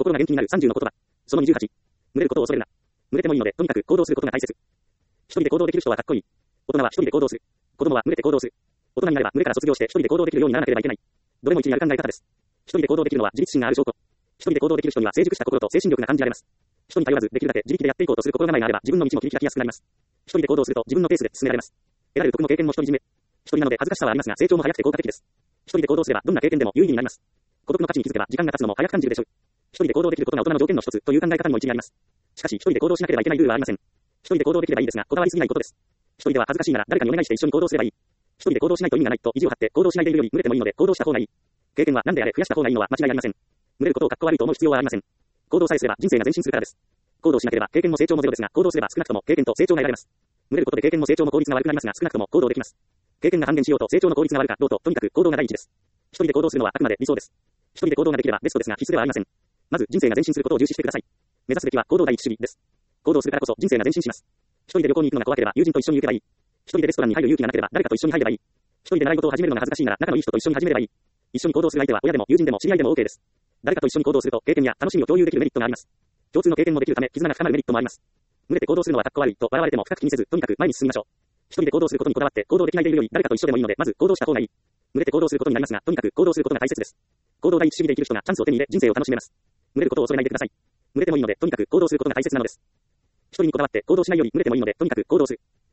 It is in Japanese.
心が元気になる30の言葉。その28。群れることを恐れるな。群れてもいいので、とにかく行動することが大切。一人で行動できる人はかっこいい。大人は一人で行動する。子供は群れて行動する。大人になれば群れから卒業して一人で行動できるようにならなければいけない。どれも一理ある考え方です。一人で行動できるのは自立心がある証拠。一人で行動できる人には成熟した心と精神力が感じられます。人に頼らずできるだけ自力でやっていこうとする心構えがあれば自分の道も切り開きやすくなります。一人で行動すると自分のペースで進められます。得られる徳の経験も独り占め。一人なので恥ずかしさはありますが成長も早くて効果的です。一人で行動すればどんな経験でも有意義になります。孤独の価値に気づけば時間が経つのも早く感じるでしょう。一人で行動できることが大人の条件の一つという考え方にも一理あります。しかし一人で行動しなければいけないルールはありません。一人で行動できればいいですがこだわりすぎないことです。一人では恥ずかしいなら誰かにお願いして一緒に行動すればいい。一人で行動しないと意味がないと意地を張って行動しないでいるより群れてもいいので行動した方がいい。経験は何であれ増やした方がいいのは間違いありません。群れることをかっこ悪いと思う必要はありません。行動さえすれば人生が前進するからです。行動しなければ経験も成長もゼロですが行動すれば少なくとも経験と成長が得られます。群れることで経験も成長も効率が悪くなりますが少なくとも行動できます。経験が半減しようと成長の効率が悪かろうととにかく行動が第一です。一人で行動するのはあくまで理想です。一人で行動ができればベストですが必須ではありません。まず人生が前進することを重視してください。目指すべきは行動第一主義です。行動するからこそ人生が前進します。一人で旅行に行くのが怖ければ友人と一緒に行けばいい。一人でレストランに入る勇気がなければ誰かと一緒に入ればいい。一人で習い事を始めるのが恥ずかしいなら仲のいい人と一緒に始めればいい。一緒に行動する相手は親でも友人でも知り合いでも OK です。誰かと一緒に行動すると経験や楽しみを共有できるメリットがあります。共通の経験もできるため絆が深まるメリットもあります。群れて行動するのはかっこ悪いと笑われても深く気にせずとにかく前に進みましょう。一人で行動することにこだわって行動できないでいるより誰かと一緒でもいいのでまず行動した方がいい。群れて行動することになりますがとにかく行動することが大切です。行動第一主義で生きる人がチャンスを手に入れ人生を楽しめます。群れることを恐れないでください。群れてもいいのでとにかく行動することが大切なのです。一人にこだわって行動しないより群れてもいいのでとにかく行動する。